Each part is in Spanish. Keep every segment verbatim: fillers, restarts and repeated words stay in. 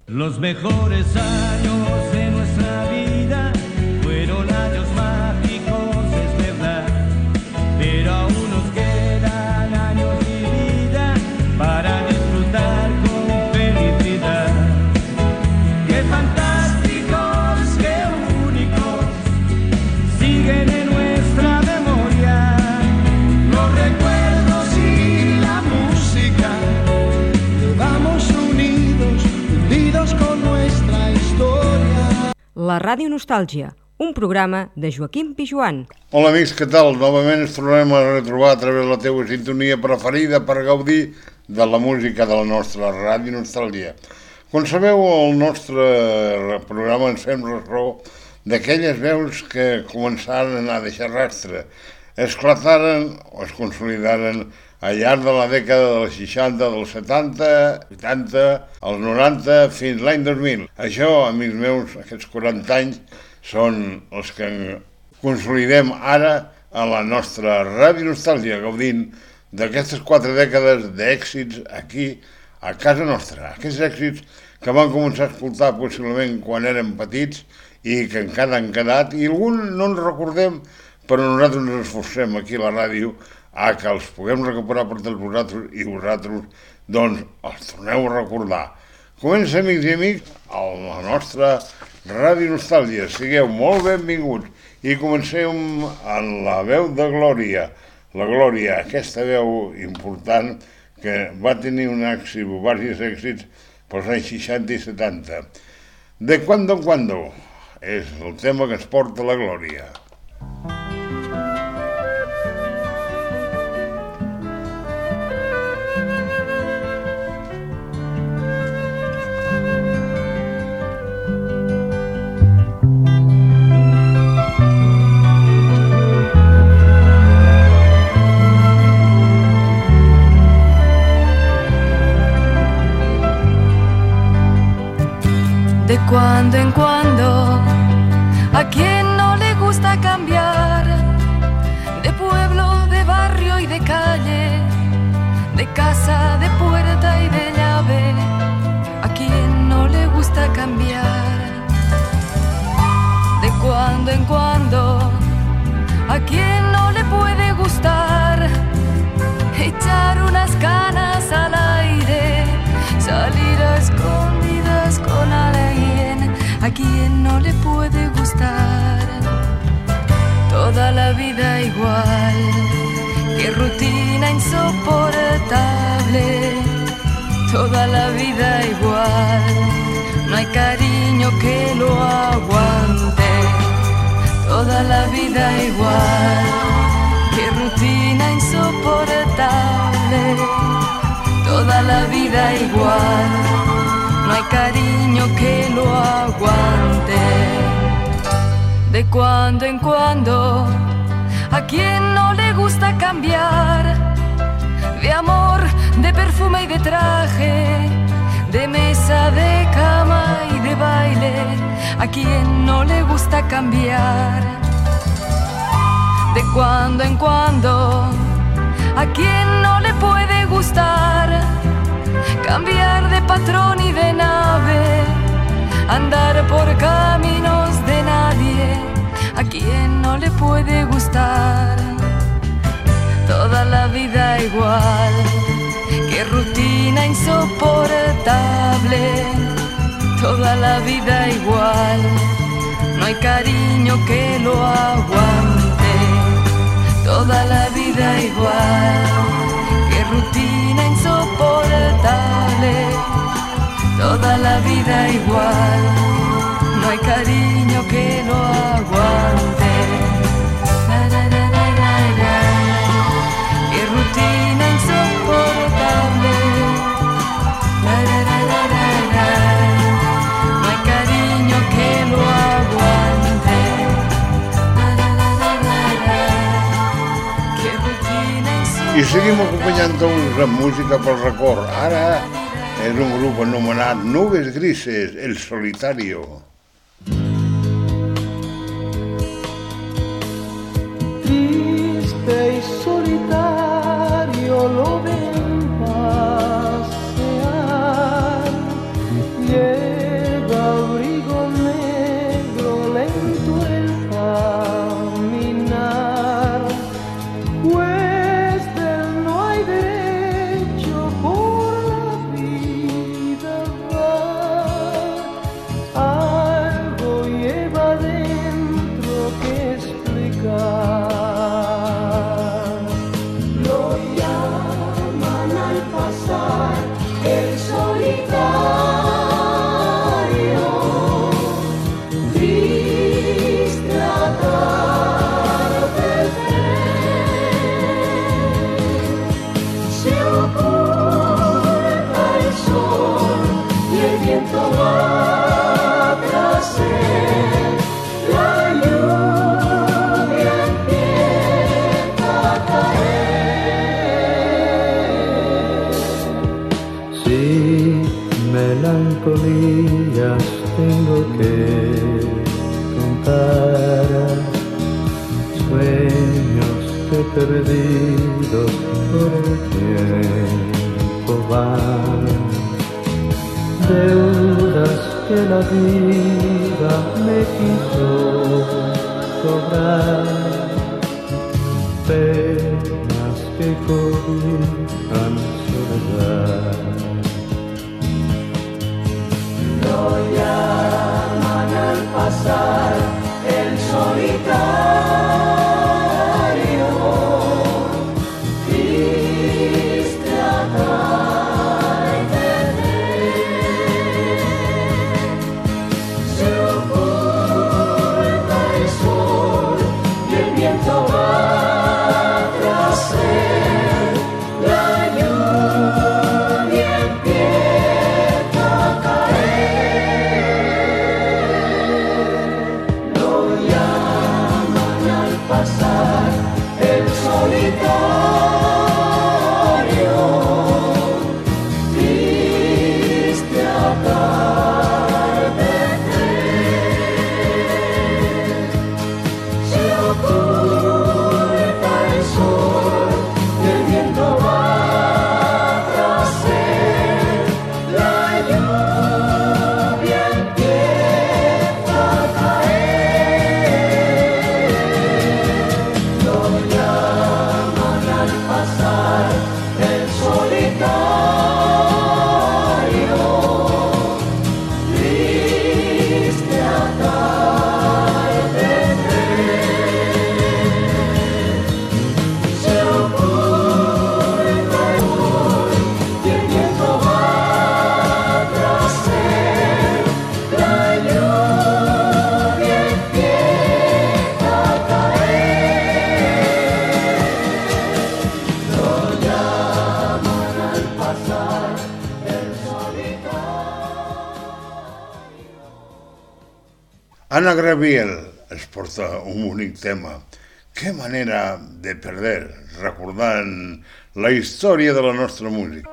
Los mejores años de nuestra vida fueron años mágicos, es verdad, pero aún nos quedan años de vida para disfrutar con felicidad. ¡Qué fantásticos, qué únicos! Siguen en nuestra memoria los recuerdos y la música. Vamos unidos, unidos con nuestra historia. La Ràdio Nostàlgia, un programa de Joaquim Pijuan. Hola amics, què tal? Novament ens tornem a retrobar a través de la teva sintonia preferida per gaudir de la música de la nostra Ràdio Nostàlgia. Com sabeu, el nostre programa ens fem ressò d'aquelles veus que començaren a deixar rastre, esclataren o es consolidaren al llarg de la dècada dels seixanta, dels setanta, vuitanta, els noranta, fins l'any dos mil. Això, amics meus, aquests quaranta anys, són els que consolidem ara a la nostra Ràdio Nostàlgia, gaudint d'aquestes quatre dècades d'èxits aquí, a casa nostra. Aquests èxits que vam començar a escoltar possiblement quan érem petits i que encara han quedat, i alguns no ens recordem, però nosaltres ens esforcem aquí a la ràdio a que els puguem recuperar per tots vosaltres i vosaltres, doncs, els torneu a recordar. Comença, amics i amics, a la nostra Ràdio Nostàlgia. Sigueu molt benvinguts i comencem amb la veu de Glòria. La Glòria, aquesta veu important que va tenir un èxit, diversos èxits pels anys seixanta i setanta. De cuando en cuando és el tema que ens porta la Glòria. De cuando en cuando, a quien no le gusta cambiar, de pueblo, de barrio y de calle, de casa, de puerta y de llave, a quien no le gusta cambiar. De cuando en cuando, a quien no le puede gustar echar unas canas al aire, salir a escondidas con alguien, a quien no le puede gustar. Toda la vida igual, qué rutina insoportable. Toda la vida igual, no hay cariño que lo aguante. Toda la vida igual, qué rutina insoportable. Toda la vida igual, no hay cariño que lo aguante. De cuando en cuando, a quien no le gusta cambiar, de amor, de perfume y de traje, de mesa, de cama y de baile, a quien no le gusta cambiar. De cuando en cuando, a quien no le puede gustar cambiar de patrón y de nave, andar por caminos de nadie, a quien no le puede gustar. Toda la vida igual, qué rutina insoportable. Toda la vida igual, no hay cariño que lo aguante. Toda la vida igual, qué rutina insoportable. Toda la vida igual, no hay cariño que lo aguante. La, la, la, la, la, la. Qué rutina insoportable. La, la, la, la, la, la. No hay cariño que lo aguante. La, la, la, la, la, la. Qué rutina insoportable. I seguim acompanyant-vos amb música pel record. Ara és un grup anomenat Nubes Grises, El Solitario. Triste y solitario lo ven pasear, y viento va tras él, la lluvia empieza a caer. Si melancolías tengo que contar, sueños que perdidos por el tiempo van, deudas que la vida me quiso cobrar, penas que cobijan soledad. Lo llaman al pasar el solitario, triste atardecer. Se oculta el sol y el viento va tras él, la lluvia empieza a caer. Lo llaman al pasar el solitario, triste atardecer. Se oculta el sol y el viento va tras él, la lluvia empieza a caer. Lo llaman al pasar el solitario, triste atardecer. Se oculta el sol y el viento va tras él, la lluvia empieza a caer. Lo llaman al pasar el solitario. Anna Gabriel ens porta un bonic tema. Què manera de perder, recordant la història de la nostra música.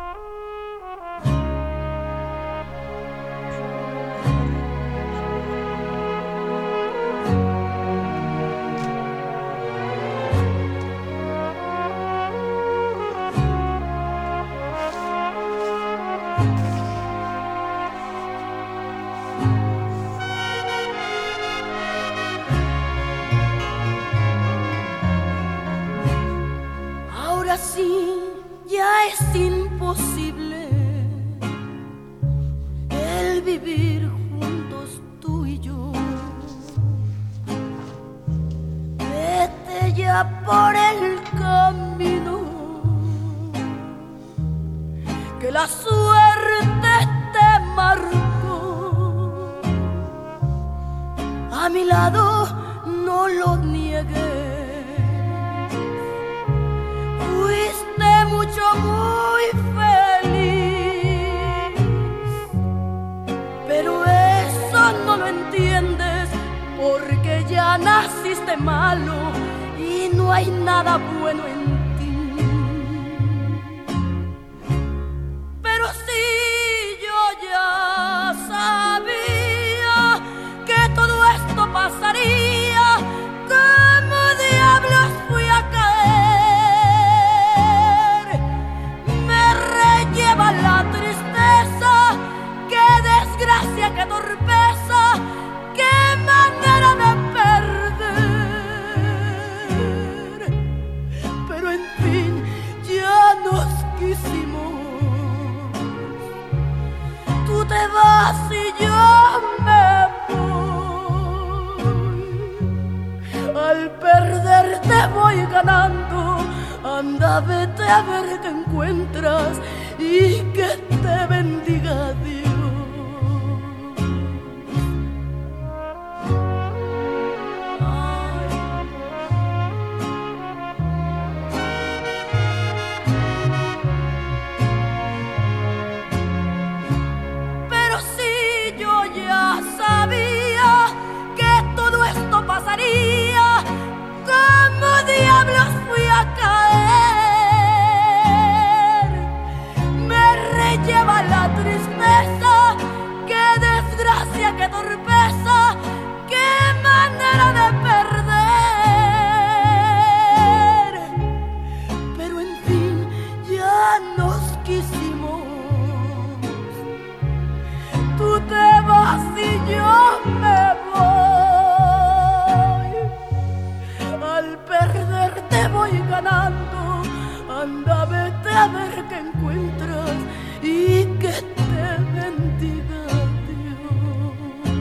Ahora sí, ya es imposible el vivir juntos tú y yo. Vete ya por el camino que la suerte te marcó. A mi lado no lo niegues. Fuiste mucho, muy feliz, pero eso no lo entiendes porque ya naciste malo y no hay nada bueno en ti. Pero sí, yo ya sabía que todo esto pasaría. ¿Cómo diablos fui a caer? Me relleva la tristeza, qué desgracia, qué torpeza, qué manera de perder. Pero en fin, ya nos quisimos. Tú te vas y yo me voy. Al perderte voy ganando. Anda, vete a ver qué encuentras y que te bendiga Dios. Pero torpeza, qué manera de perder. Pero en fin, ya nos quisimos. Tú te vas y yo me voy. Al perder te voy ganando. Anda, vete a ver qué encuentras y que te bendiga Dios.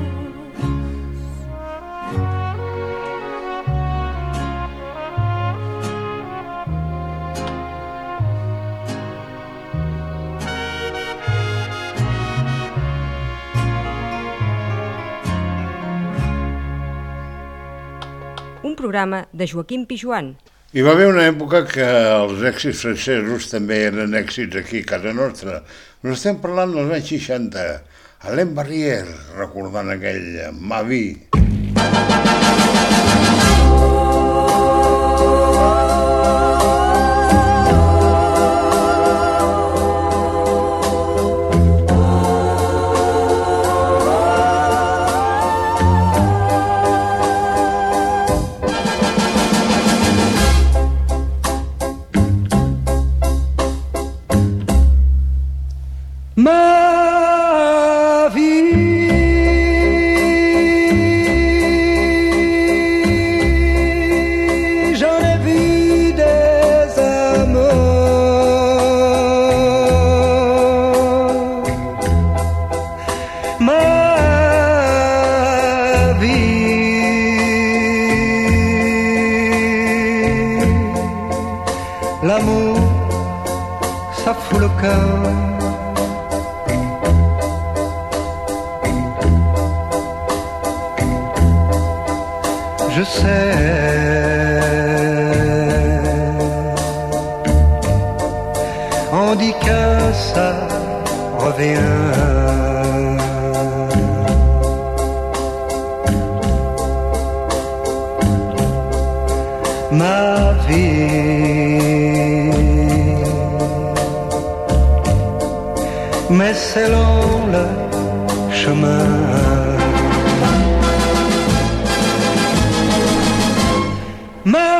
Un programa de Joaquim Pijuan. Hi va haver una època que els èxits francesos també eren èxits aquí a casa nostra. Nos estem parlant dels anys seixanta. Alain Barrière, recordant aquell Ma vie. Ma vie, j'en ai vu des amours. Ma vie, l'amour, ça fout le cœur. Je sais, on dit que ça revient. Ma vie, mais c'est long le chemin. Ma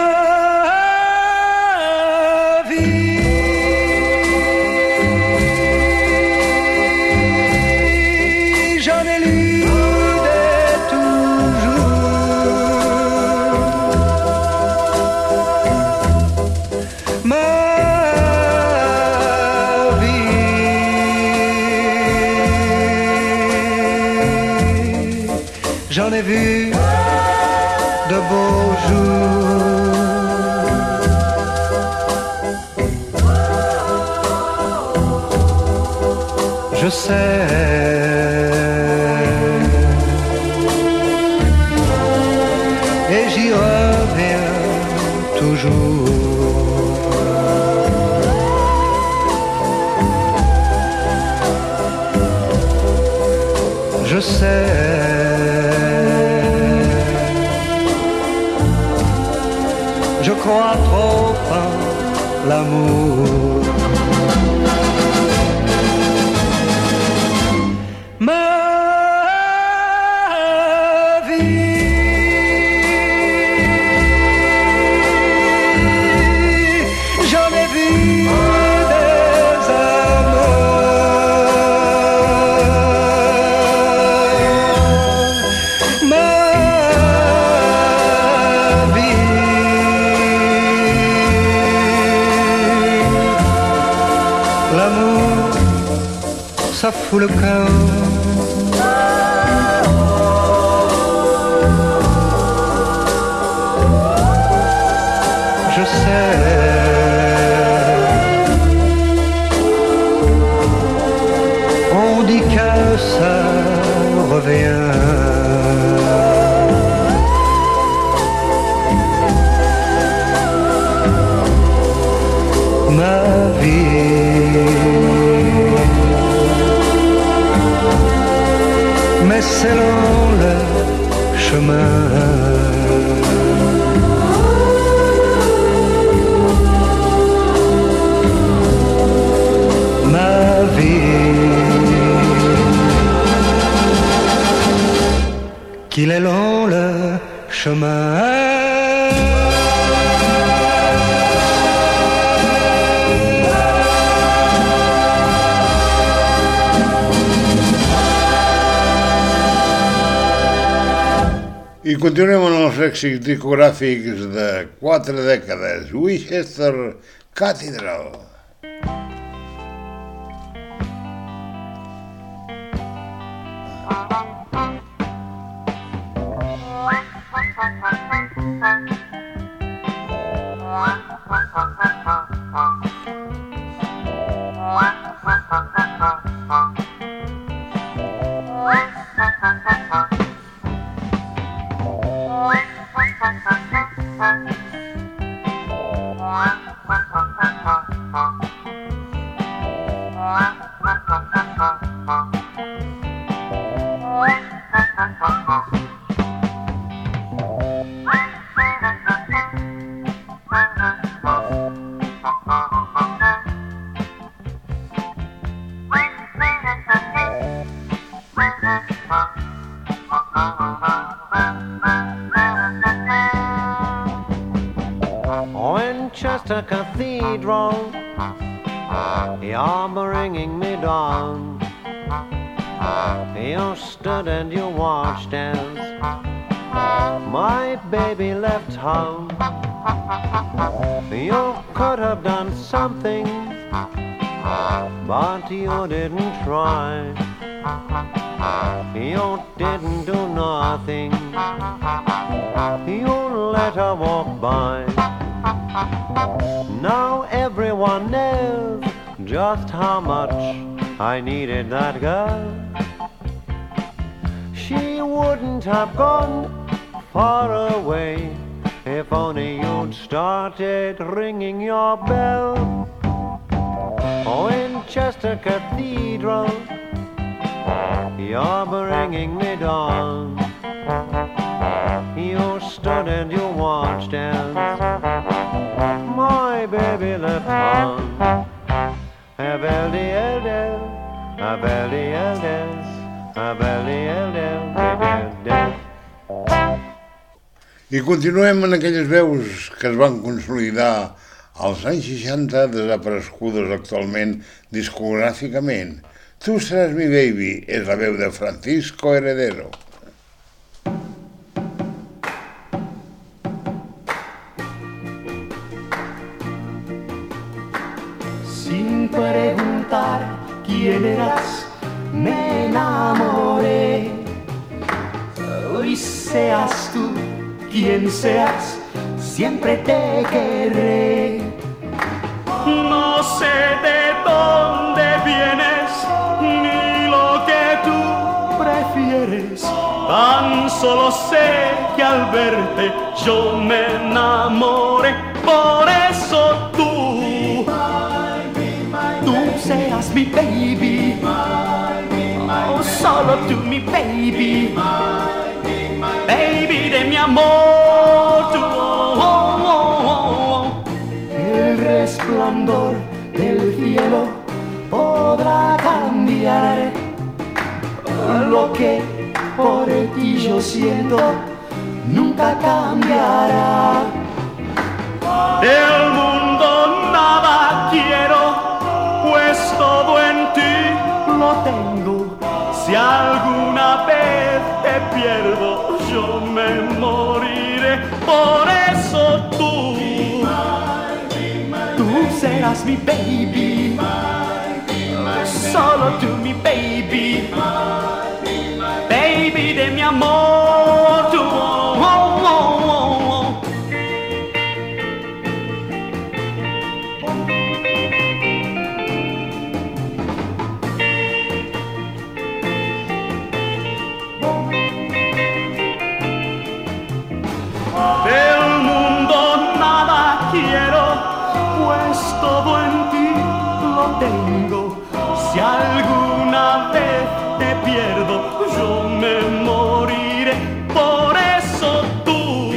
vie, j'en ai lu des toujours. Ma vie, j'en ai vu de beaux jours. Je sais, et j'y reviens toujours. Je sais, je crois trop en l'amour. Ma vie, j'en ai vu des amours. Ma vie, l'amour, ça fout le cœur. Je sais, on dit que ça revient. Ma vie, mais c'est long le chemin. Ma vie, qu'il est long le chemin. I continuem amb els èxits discogràfics de quatre dècades. Winchester Cathedral. Winchester Cathedral, you're bringing me down. You stood and you watched as my baby left home. You could have done something, but you didn't try. You didn't do nothing. You let her walk by. Now everyone knows just how much I needed that girl. She wouldn't have gone far away if only you'd started ringing your bell. Winchester Cathedral, you're bringing me down. You stood and you watched as my baby left home. Abeldi eldel, abeldi eldes, abeldi eldel, I continuem en aquelles veus que es van consolidar als anys seixanta, desaparegudes actualment discogràficament. Tu seràs mi baby és la veu de Francisco Heredero. Sin preguntar quién eras, me enamoré. Hoy seas tú quien seas, siempre te querré. No sé de dónde vienes, ni lo que tú prefieres. Tan solo sé que al verte yo me enamoré. Por eso tú, tú seas mi baby. Oh, solo tú mi baby. Baby de mi amor, tú. Oh, oh, oh, oh. El resplandor del cielo podrá cambiar lo que por ti yo siento, nunca cambiará. Del mundo nada quiero, pues todo en ti lo tengo. Si alguna vez te pierdo, yo me moriré. Por eso tú, tú serás mi baby. Solo tú mi baby. Baby de mi amor, tú. Oh, oh, oh, oh. Del mundo nada quiero, pues todo en ti lo tengo. Si alguna vez te pierdo, yo me moriré. Por eso tú,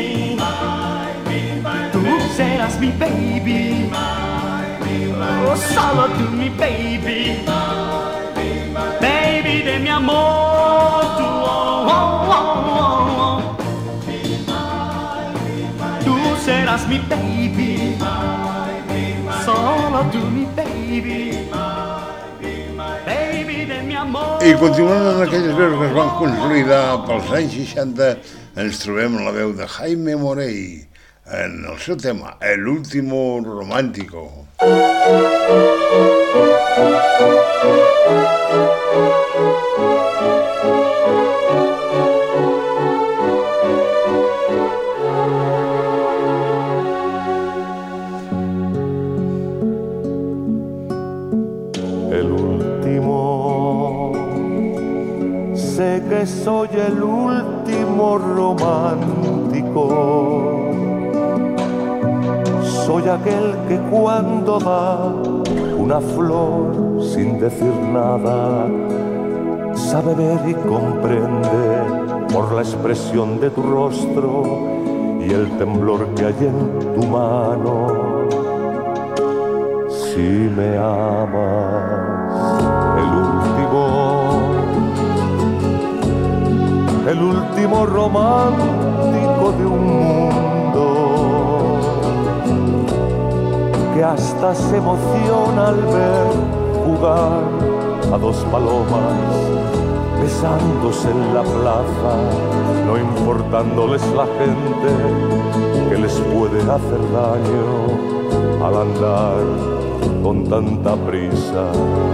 tú serás mi baby. Oh, solo tú mi baby. Baby de mi amor, tú. Oh, oh, oh, oh. serás mi baby, solo tú mi baby, baby de mi amor. I continuant amb aquelles veus que es van consolidar pels anys seixanta, ens trobem en la veu de Jaime Morey en el seu tema El último romántico. El último, sé que soy el último romántico. Soy aquel que cuando da una flor sin decir nada, sabe ver y comprende por la expresión de tu rostro y el temblor que hay en tu mano. Si me amas, el último, el último romántico de un mundo que hasta se emociona al ver jugar a dos palomas besándose en la plaza, no importándoles la gente que les puede hacer daño al andar con tanta prisa.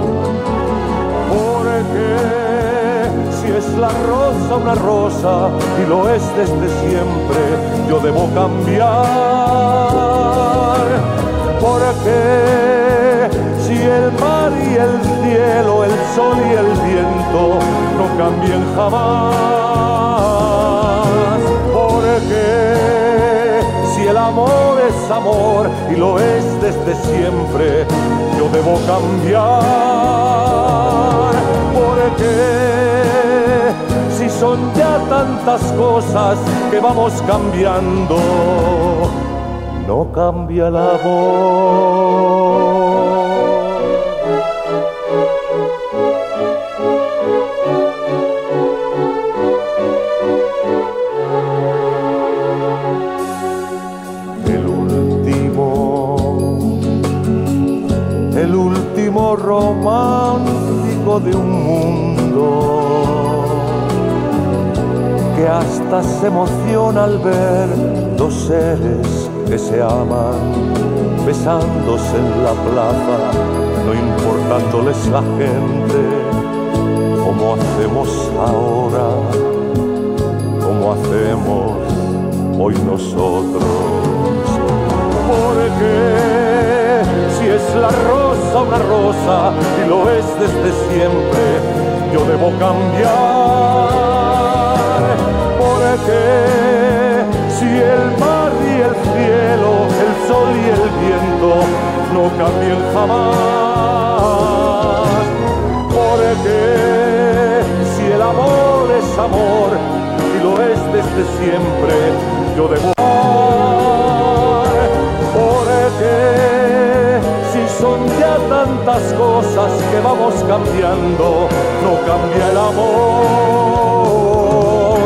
Porque si es la rosa una rosa y lo es desde siempre, yo debo cambiar. Porque si el mar y el cielo, el sol y el viento no cambien jamás. Porque si el amor es amor y lo es desde siempre, yo debo cambiar. Porque si son ya tantas cosas que vamos cambiando, no cambia el amor. El último, el último romántico de un mundo que hasta se emociona al ver dos seres que se aman, besándose en la plaza, no importándoles la gente, como hacemos ahora, como hacemos hoy nosotros. Porque si es la rosa una rosa y lo es desde siempre, yo debo cambiar. Porque si el mar y el cielo, el sol y el viento no cambien jamás. Porque si el amor es amor y lo es desde siempre, yo debo amar. Porque si son ya tantas cosas que vamos cambiando, no cambia el amor.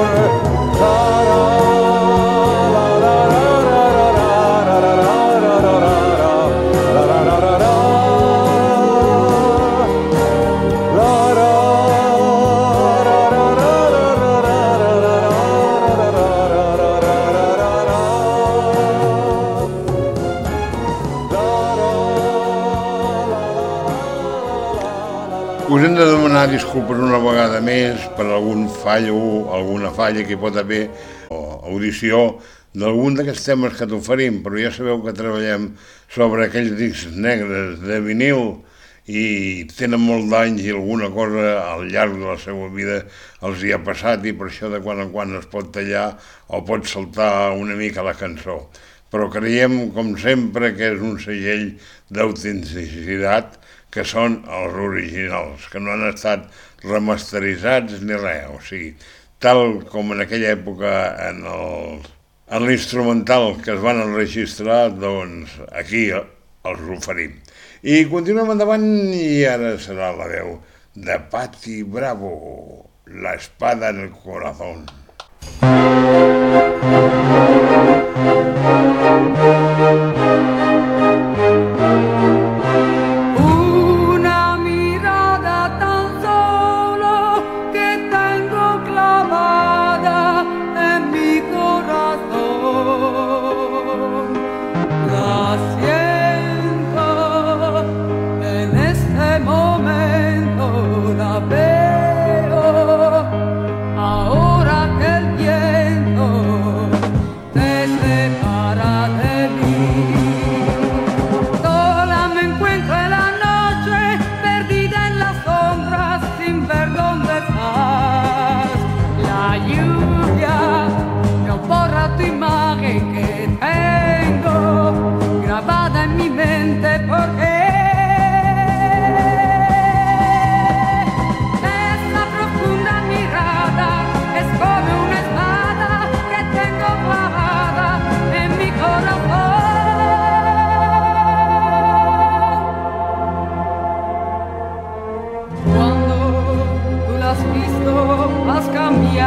Us hem de demanar disculpes una vegada més per algun fallo, alguna falla que hi pot haver o audició d'algun d'aquests temes que t'oferim, però ja sabeu que treballem sobre aquells discs negres de vinil i tenen molt d'anys i alguna cosa al llarg de la seva vida els hi ha passat i per això de quan en quan es pot tallar o pot saltar una mica la cançó. Però creiem, com sempre, que és un segell d'autenticitat que són els originals, que no han estat remasteritzats ni res, o sigui, tal com en aquella època en el, en l'instrumental que es van enregistrar, doncs aquí els oferim. I continuem endavant i ara serà la veu de Patti Bravo, La espada en el corazón.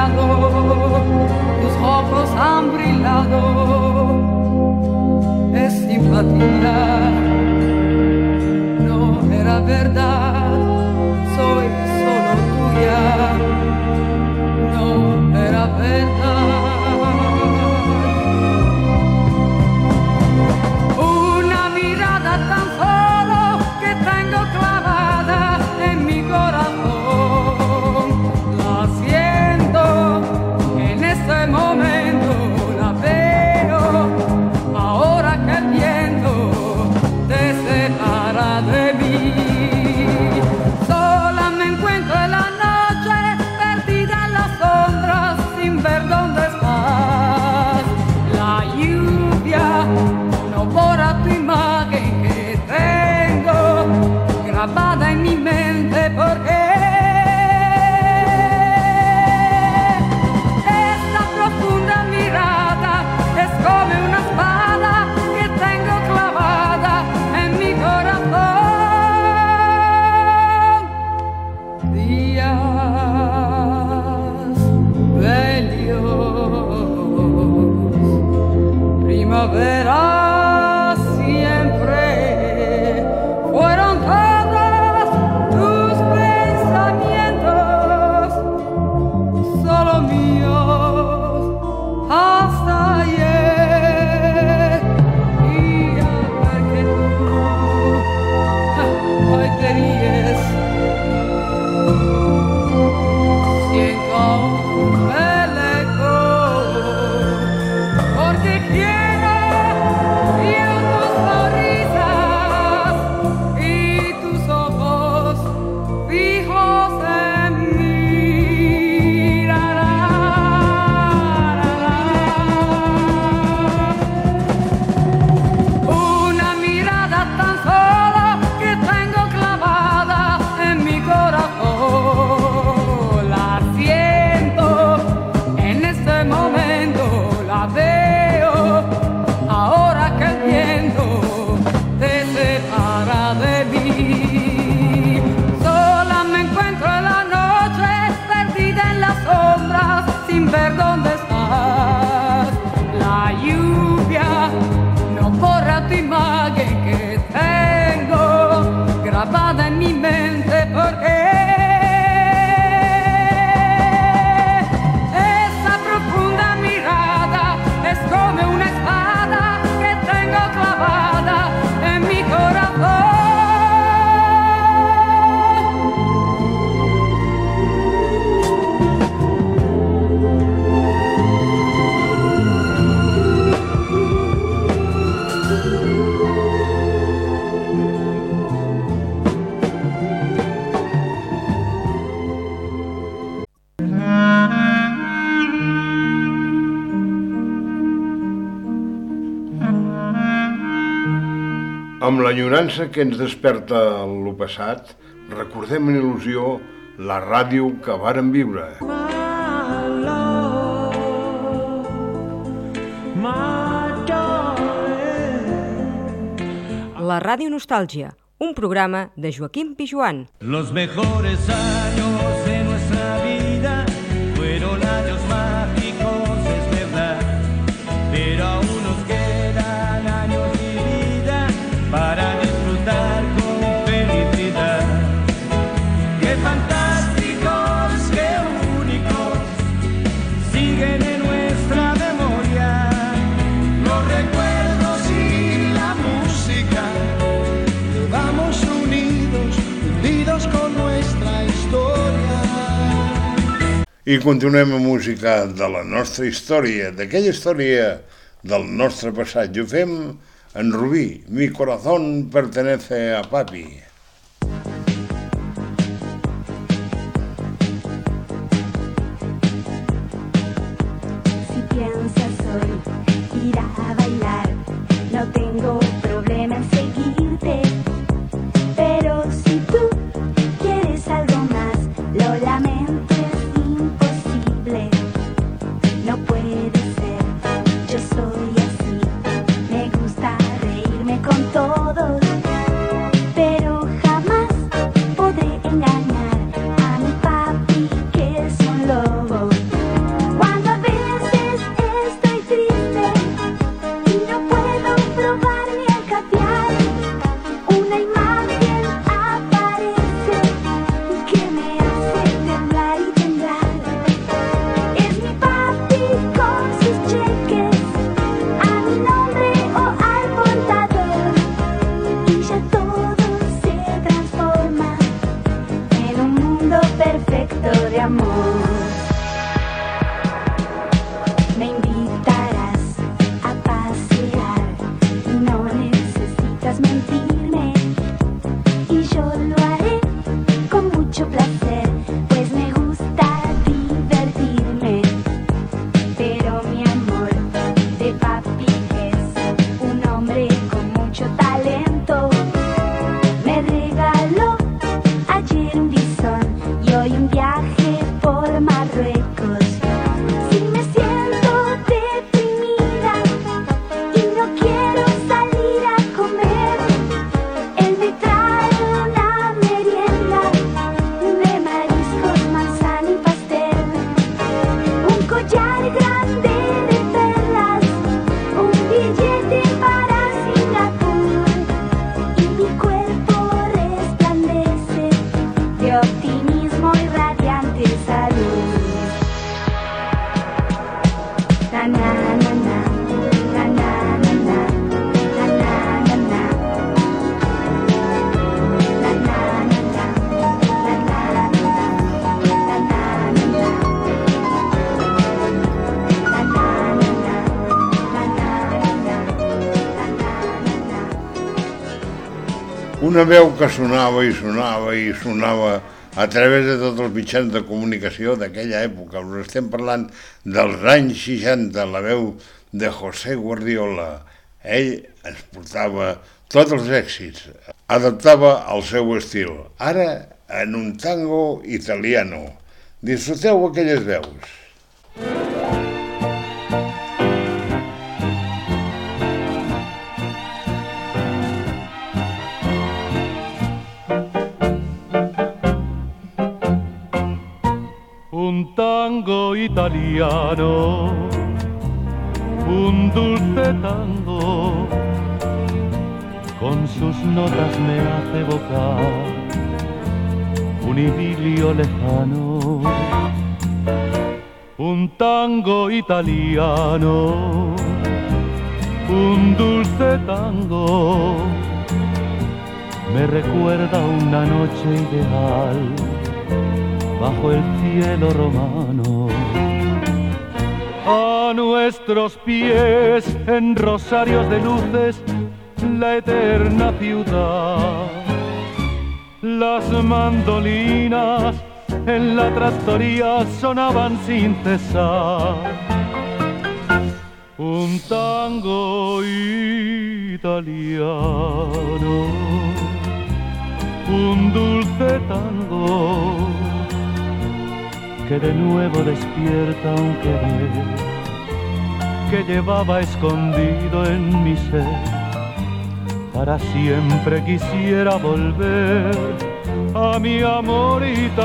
lado, tus ojos han brillado, es simpatía, no era verdad, soy solo tuya, no era verdad. Una mirada tan solo que tengo clavada en mi corazón, la siento en este momento, la veo ahora que el viento te separa de mí. Sola me encuentro en la noche, perdida en las sombras, sin ver dónde estás. La lluvia no borra tu imagen que tengo grabada en mi mente, porque esta profunda mirada es como una espada que tengo clavada en mi corazón. Días bellos, primavera siempre, fueron todos tus pensamientos, solo míos hasta ayer. Y al ver que tú ja, hoy te ríes, siento aún el eco, porque quiero vivir tus sonrisas y tus ojos fijos en mí. La, la, la, la. Una mirada tan sola que tengo clavada en mi corazón, la siento en este momento, la veo ahora que el viento te separa de mí. Sola me encuentro en la noche, perdida en las sombras, sin ver dónde estás. La lluvia no borra tu imagen que tengo grabada en mi mente, porque esa profunda mirada es como una espada que tengo clavada en mi corazón. Amb l'enyorança que ens desperta lo passat, recordem amb il·lusió la ràdio que vàrem viure. La Ràdio Nostàlgia, un programa de Joaquim Pijuan. Los mejores años de nuestra vida fueron años mágicos, es verdad, pero aún nos quedan años de vida para disfrutar con felicidad. Qué fantásticos, qué únicos, siguen en nuestra memoria los recuerdos y la música. Vamos unidos, unidos con nuestra historia. I continuem amb música de la nostra història, d'aquella història del nostre passat. I ho fem en Rubí, Mi corazón pertenece a papi. Si piensas hoy ir a bailar, no tengo problema en seguirte. Pero si tú quieres algo más, lo lamento, es imposible. No puede ser, yo soy así. Me gusta reírme con todos, pero jamás podré engañar a mi papi, que es un lobo. Una veu que sonava i sonava i sonava a través de tots els mitjans de comunicació d'aquella època. Us estem parlant dels anys seixanta, la veu de José Guardiola. Ell ens portava tots els èxits, adaptava al seu estil. Ara, en un tango italiano. Disfruteu aquelles veus. Un tango italiano, un dulce tango, con sus notas me hace evocar un idilio lejano. Un tango italiano, un dulce tango, me recuerda una noche ideal bajo el cielo romano. A nuestros pies, en rosarios de luces, la eterna ciudad. Las mandolinas en la trattoria sonaban sin cesar. Un tango italiano, un dulce tango, que de nuevo despierta un querer que llevaba escondido en mi ser. Para siempre quisiera volver a mi amor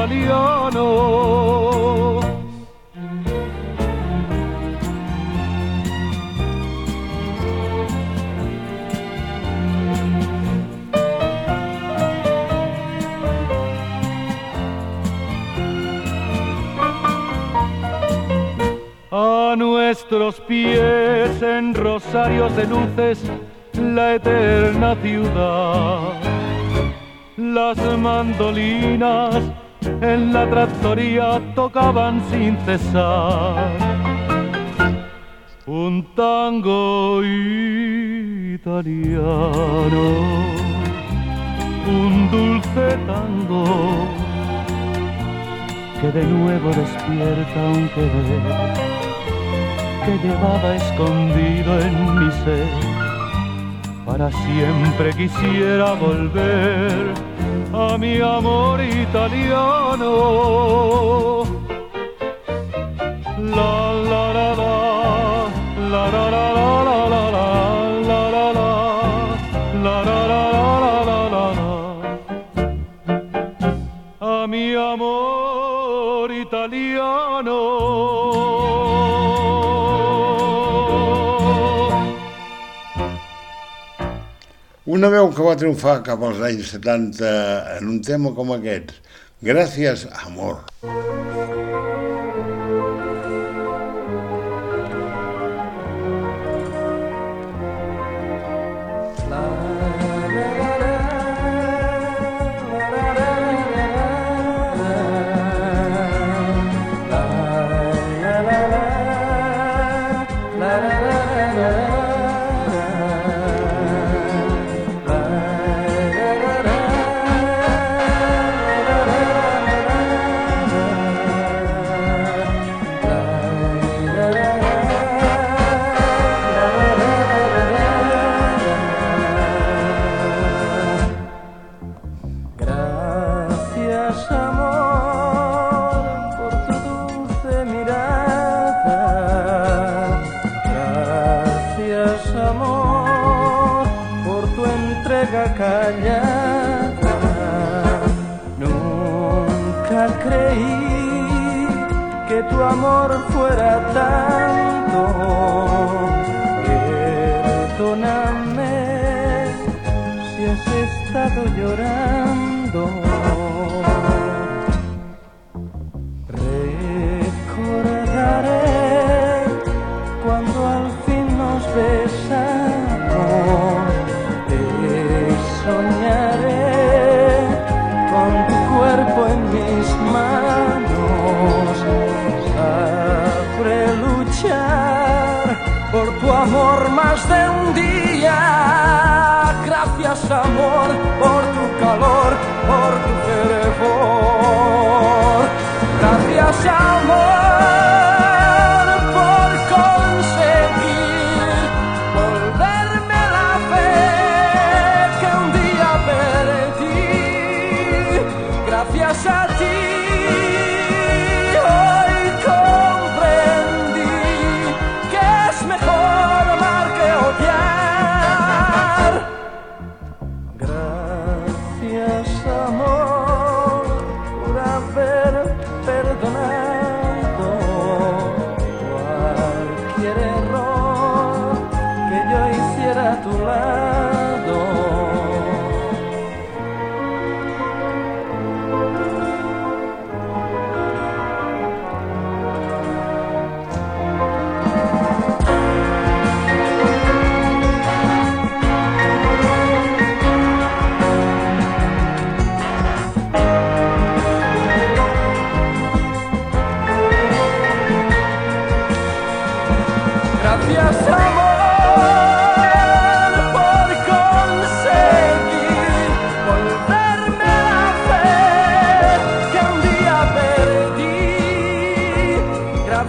italiano. A nuestros pies, en rosarios de luces, la eterna ciudad. Las mandolinas en la trattoria tocaban sin cesar. Un tango italiano, un dulce tango, que de nuevo despierta un querer que llevaba escondido en mi ser. Para siempre quisiera volver a mi amor italiano. La la la la, la la la la la la la la la la la la, a mi amor italiano. Una veu que va triomfar cap als anys setanta en un tema com aquest. Gràcies, amor. Nunca creí que tu amor fuera tanto. Perdóname si has estado llorando. Recordaré cuando al fin nos besamos. Soñaré con tu cuerpo en mis manos. Sabré luchar por tu amor más de un día. Gracias, amor, por tu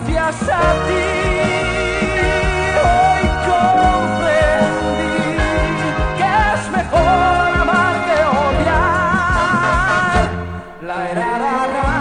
gracias a ti hoy comprendí que es mejor amar que odiar. La, la, la, la.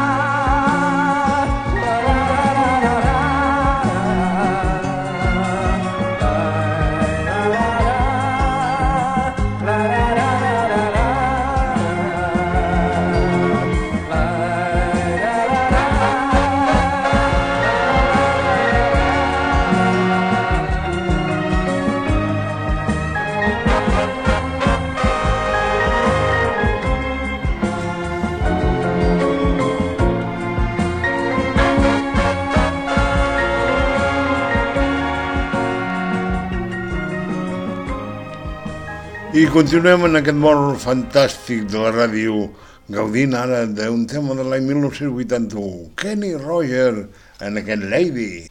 I continuem en aquest món fantàstic de la ràdio, gaudint ara d'un tema de l'any mil nou-cents vuitanta-u, Kenny Rogers en aquest Lady.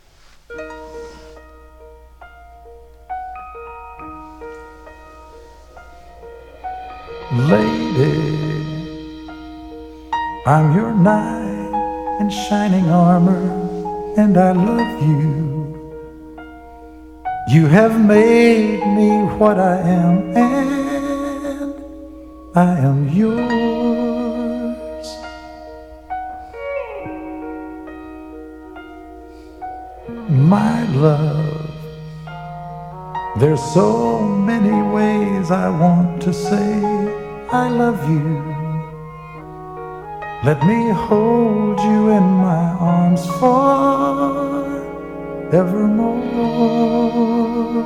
Lady, I'm your knight in shining armor, and I love you. You have made me what I am, and I am yours. My love, there's so many ways I want to say I love you. Let me hold you in my arms forevermore.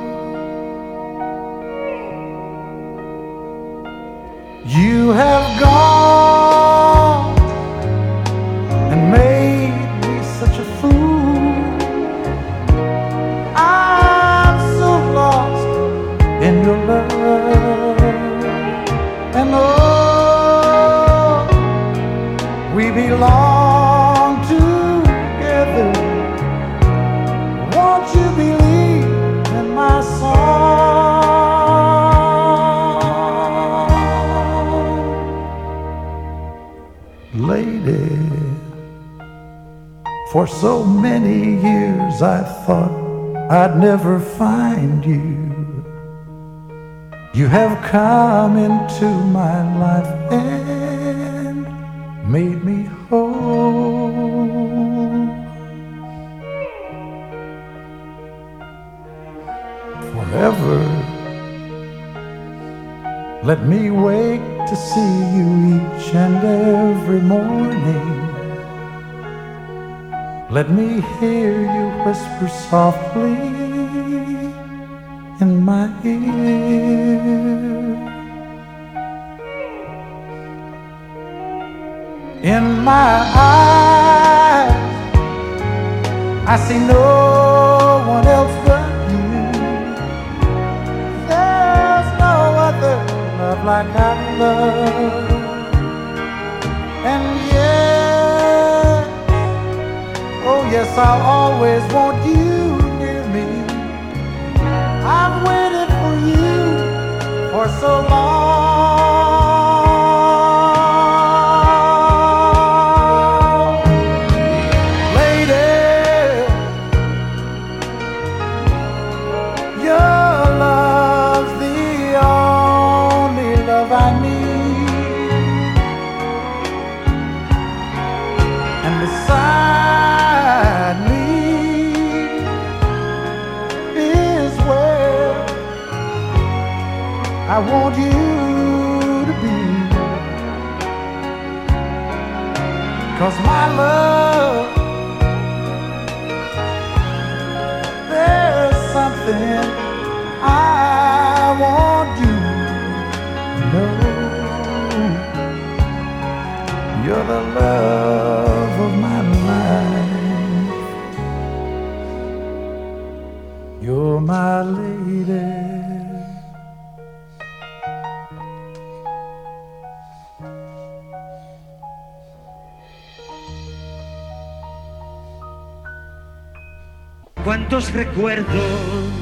You have gone and made me such a fool. I'm so lost in your love, and oh, we belong together. Won't you believe in my song? Lady, for so many years I thought I'd never find you. You have come into my life and made me whole. Forever, let me wake to see you each and every morning. Let me hear you whisper softly in my ear. In my eyes, I see no one else but you. There's no other love like I love. And yes, oh yes, I'll always want you near me. I've waited for you for so long. Lady, your love's the only love I need. And beside me is where I want you to be. 'Cause my love, there's something I want you to know. You're the love of my life. You're my lady. Cuántos recuerdos,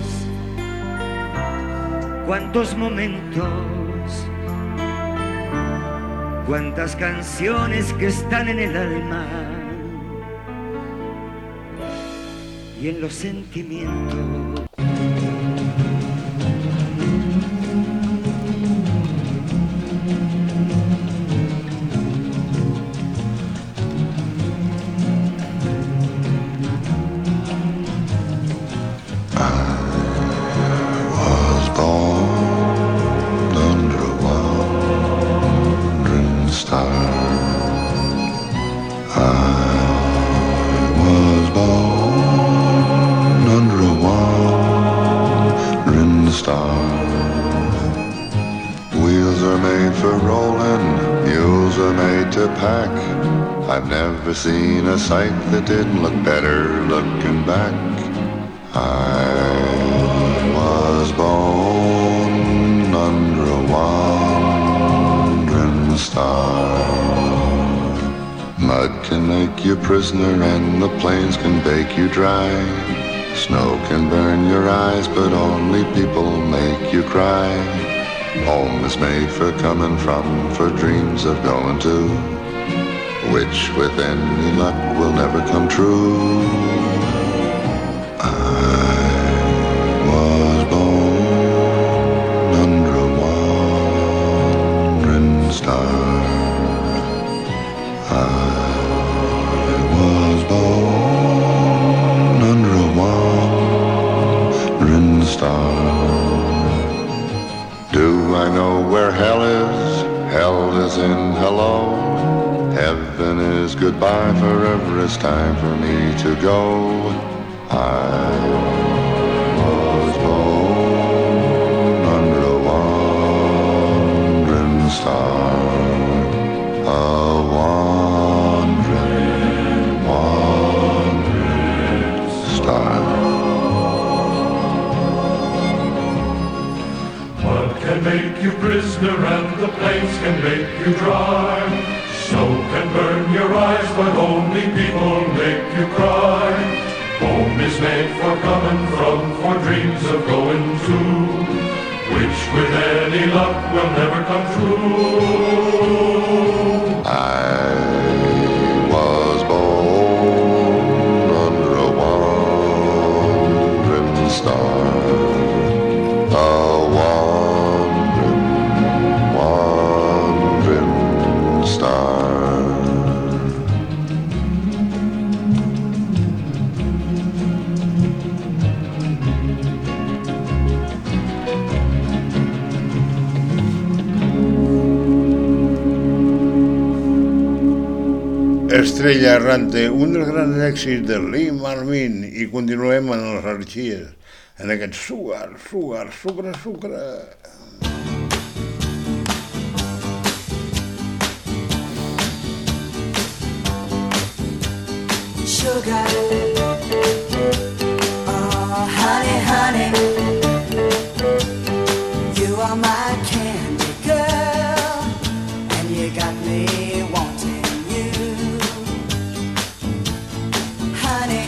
cuántos momentos, cuántas canciones que están en el alma. y en los sentimientos. I've never seen a sight that didn't look better looking back. I was born under a wandering star. Mud can make you prisoner and the plains can bake you dry. Snow can burn your eyes but only people make you cry. Home is made for coming from, for dreams of going to, which with any luck will never come true. I was born under a wandering star. I was born under a wandering star. Do I know where hell is? Hell is in hello. Heaven is goodbye, forever it's time for me to go. I was born under a wandering star. A wandering, wandering star. Mud can make you prisoner and the plains can make you dry. Snow can burn your eyes, but only people make you cry. Home is made for coming from, for dreams of going to, which with any luck will never come true. I was born under a wandering star. A wandering, wandering star. Estrella Errante, un dels grans èxits de Lee Marvin, i continuem en les arxies, en aquest sugar, sugar, sucre, sucre. Sugar, oh honey, honey, you are my candy girl, and you got me wanting you, honey,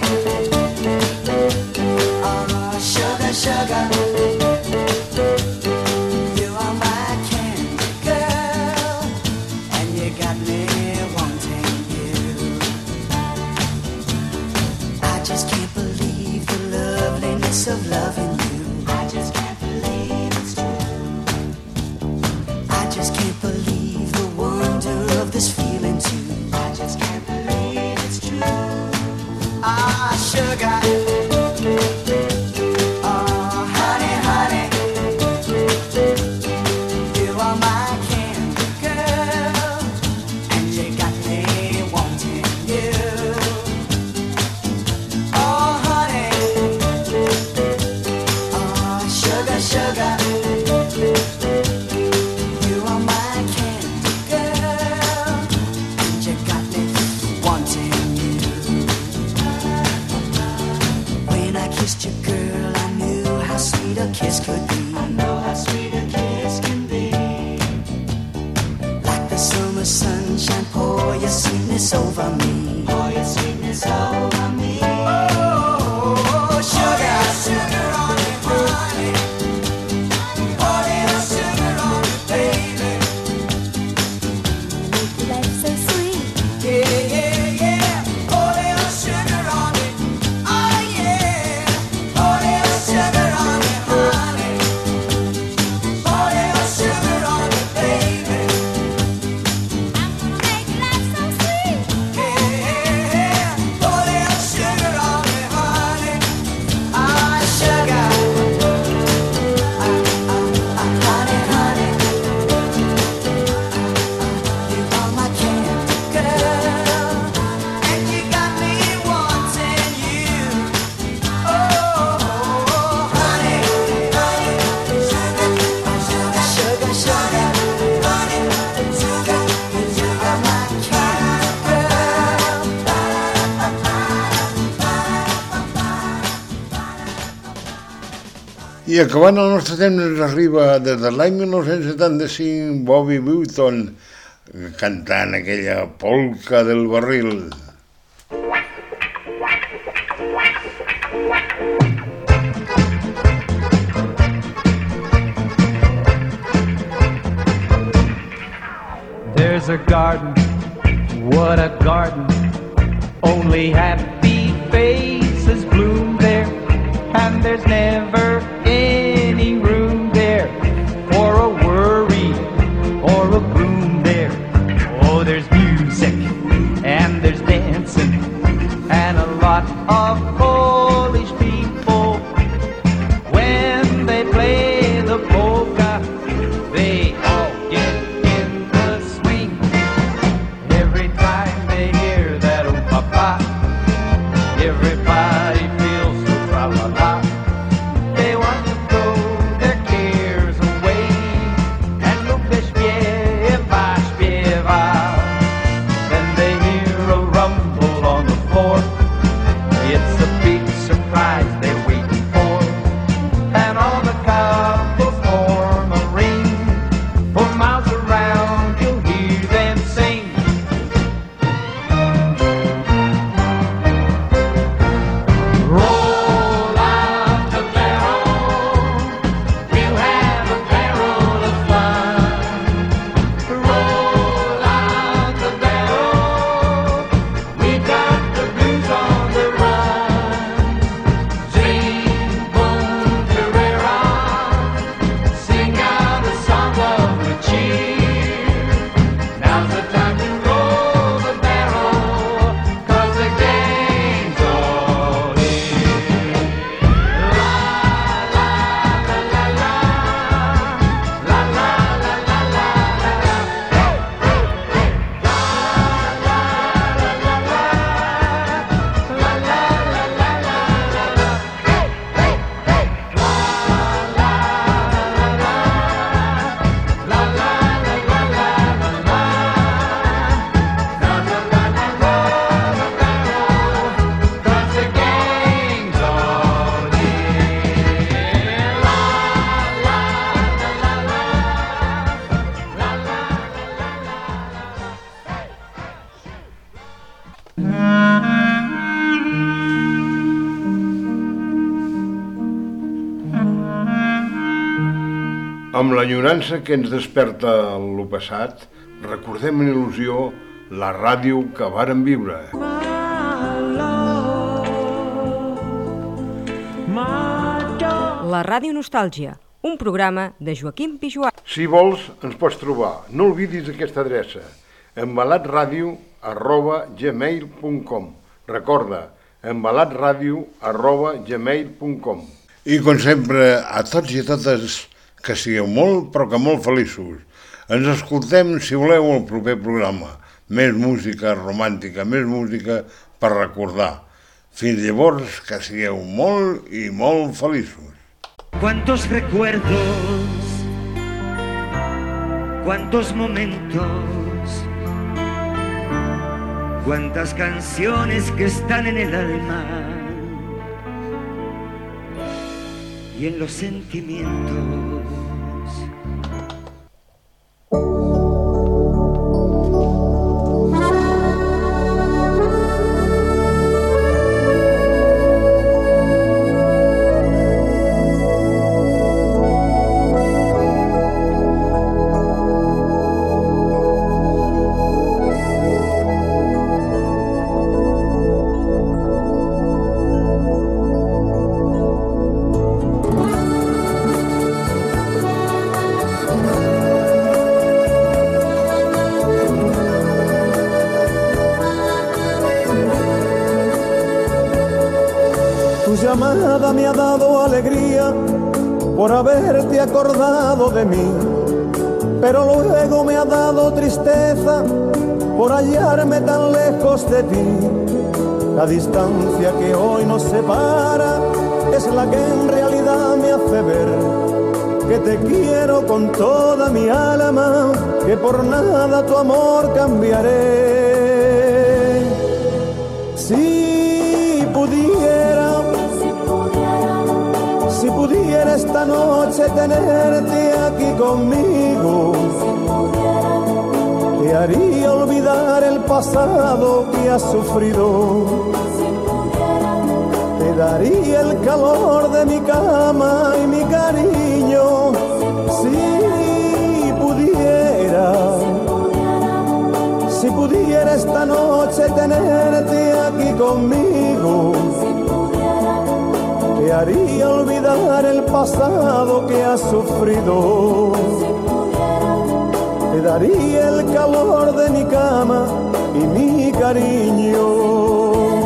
oh sugar, sugar, you are my candy girl, and you got me wanting you. I just can't believe the loveliness of loving you. I just can't believe it's true. I just can't believe the wonder of this feeling too. I just can't believe it's true. Ah, sugar. Oh, honey, honey. You are my candy girl, and you got me wanting you. Oh, honey. Oh, sugar, sugar. You are my candy girl, and you got me wanting you. When I kissed you, girl, I knew how sweet a kiss could be. I know how sweet a kiss can be. Like the summer sunshine, pour your sweetness over me. Pour your sweetness over me. Oh, sugar, sugar on it, honey. Pour little sugar on it, baby. Life so sweet. Yeah, yeah, yeah. Pour little sugar on it. Oh, yeah. I acabant el nostre temps ens arriba des de l'any mil nou-cents setanta-cinc Bobby Button cantant aquella polca del barril. There's a garden, what a garden, only happy faces bloom there, and there's never any room there for a worry or a gloom there. Oh, there's music and there's dancing and a lot of Polish people. When they play the polka, they all get in the swing. Every time they hear that oh papa, everybody feels so tra-la-la. They want to throw their cares away and lubię śpiewać, śpiewać. Then they hear a rumble on the floor. It's a big surprise they're waiting for, and all the couples form a ring. For miles around you'll hear them sing. Roll out the barrel, we'll have a barrel of fun. Roll out the barrel, we got the blues on the run. Sing, boom, Carrera, sing out a song of the cheer. Now's the time to roll the barrel, 'cause the game's all here. La la la la la, la la la la la la. La la la la la, la la la la la la. Amb l'enyorança que ens desperta lo passat, recordem en il·lusió la ràdio que vàrem viure. La Ràdio Nostàlgia, un programa de Joaquim Pijuà. Si vols, ens pots trobar. No oblidis aquesta adreça, embalatradio arroba gmail punt com. Recorda, embalatradio arroba gmail punt com. I com sempre, a tots i a totes, que sigueu molt, però que molt feliços. Ens escoltem, si voleu, el proper programa. Més música romàntica, més música per recordar. Fins llavors, que sigueu molt i molt feliços. Cuántos recuerdos, cuántos momentos, cuántas canciones que están en el alma y en los sentimientos. Llamada me ha dado alegría por haberte acordado de mí, pero luego me ha dado tristeza por hallarme tan lejos de ti. La distancia que hoy nos separa es la que en realidad me hace ver que te quiero con toda mi alma, que por nada tu amor cambiaré. Si pudiera, si pudiera estar esta noche tenerte aquí conmigo, te haría olvidar el pasado que has sufrido. Te daría el calor de mi cama y mi cariño, si pudiera, si pudiera esta noche tenerte aquí conmigo, te haría olvidar el pasado que has sufrido. Te daría el calor de mi cama y mi cariño.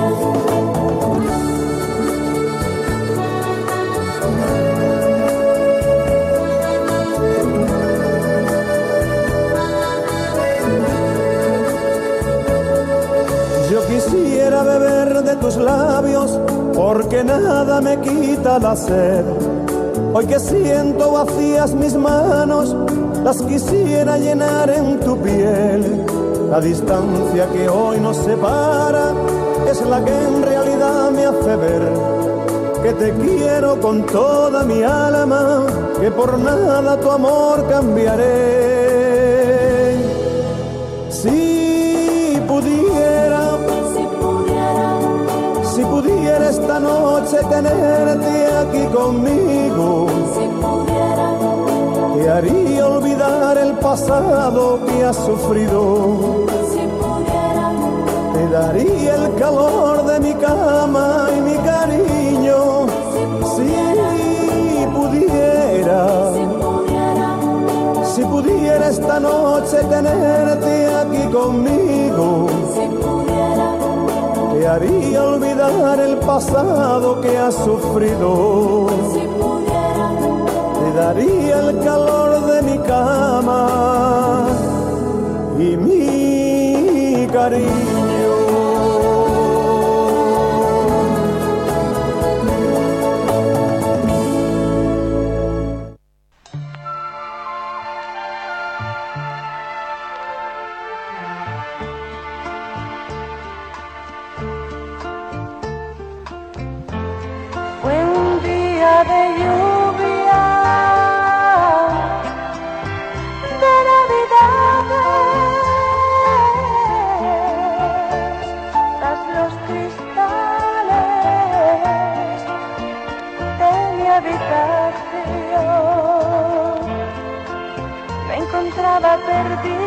Yo quisiera beber de tus labios, porque nada me quita la sed. Hoy que siento vacías mis manos, las quisiera llenar en tu piel. La distancia que hoy nos separa es la que en realidad me hace ver que te quiero con toda mi alma, que por nada tu amor cambiaré. Si pudiera, si pudiera esta noche tenerte aquí conmigo, te haría olvidar el pasado que has sufrido. Te daría el calor de mi cama y mi cariño, si pudiera, si pudiera esta noche tenerte aquí conmigo, te haría olvidar el pasado que has sufrido. Te daría el calor de mi cama y mi cariño. Fue un día de lluvia, de navidades, tras los cristales de mi habitación me encontraba perdida